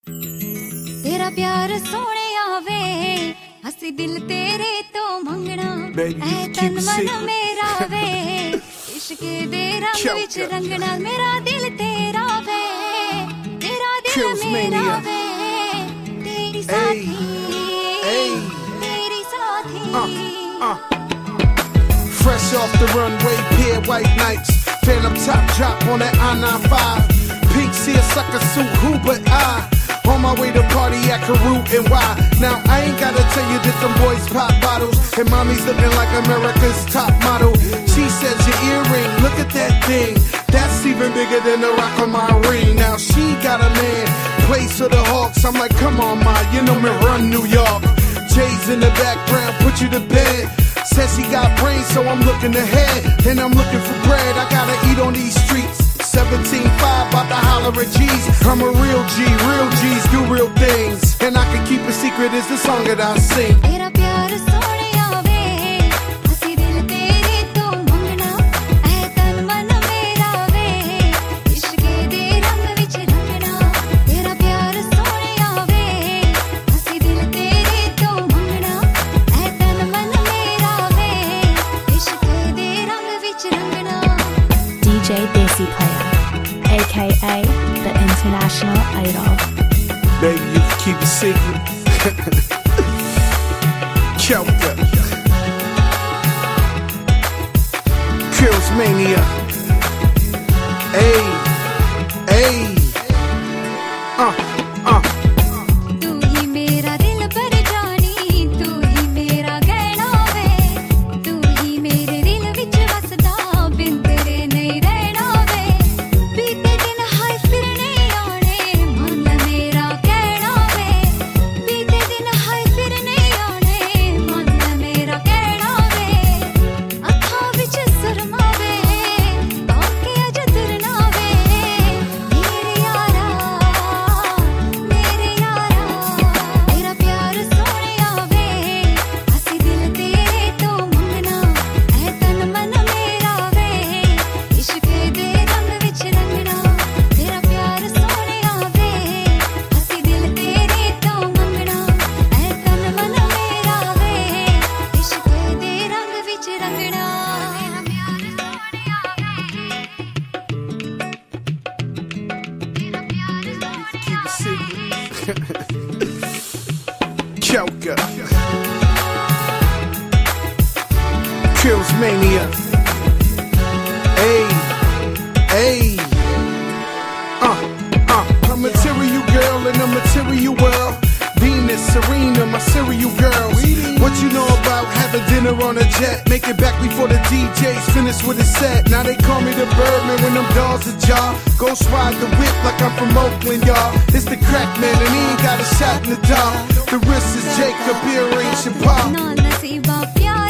तेरा प्यार सोने आवे हसी दिल तेरे तो मंगना ऐ तन मन मेरा वे इश्क दे रंग विच रंगना मेरा दिल तेरा वे तेरा दिल मेरा वे तेरी साथी तेरी साथी Fresh off the runway, pier white nights, phantom top drop on that I-95. Pink seersucker suit, who but I? On my way to party at Karoo and why? Now I ain't gotta tell you that them boys pop bottles and mommy's looking like America's top model. She says your earring, look at that thing. That's even bigger than the rock on my ring. Now she got a man, plays for the Hawks. I'm like, come on, ma, you know me run New York. Jay's in the background, put you to bed. Says he got brains, so I'm looking ahead. And I'm looking for bread, I gotta eat on these streets. 17.5, about to holler at G's. I'm a real G, real G's do real things. And I can keep a secret, is the song that I sing. तेरा प्यार सोने आवे हसी दिल तेरे तो मंगना ऐ तन मन मेरा वे इश्क दे रंग विच रंगना तेरा प्यार सोने आवे हसी दिल तेरे तो मंगना ऐ तन मन मेरा वे इश्क दे रंग विच रंगना DJ Desi Player, aka the International Idol. Baby, you can keep it secret. Kelka Kills Mania. Ayy, ayy. तू ही मेरा दिल पर जानी तू ही मेरा गहना वे तू ही मेरे दिल विच वसदा बिन तेरे नहीं रहना वे बीते दिन हाय फिर नहीं आने मन मेरा कहना वे बीते दिन हाय फिर नहीं आने मन मेरा कहना वे अखां विच सुरमा वे आके अज तुरना वे मेरे यारा तेरा प्यार सोने आवे हसी दिल तेरे तो मंगना ऐ तन मन मेरा वे इश्क दे रंग विच रंगना तेरा प्यार सोने आवे हसी दिल तेरे तो मंगना ऐ तन मन मेरा वे इश्क दे रंग विच रंगना तेरा प्यार सोने आवे तेरा प्यार सोने Kelka Kills Mania. Ayy, ayy. A material girl in a material world. Venus, Serena, my serial girls. What you know about having dinner on a jet? Make it back before the DJ's finished with his set. Now they call me the Birdman when them dogs are jaw. Ghost ride the whip like I'm from Oakland, y'all. It's the crack man and he ain't got a shot in the dark. The wrist is Jacob, earrings Shabbat. ना नसीबा प्यार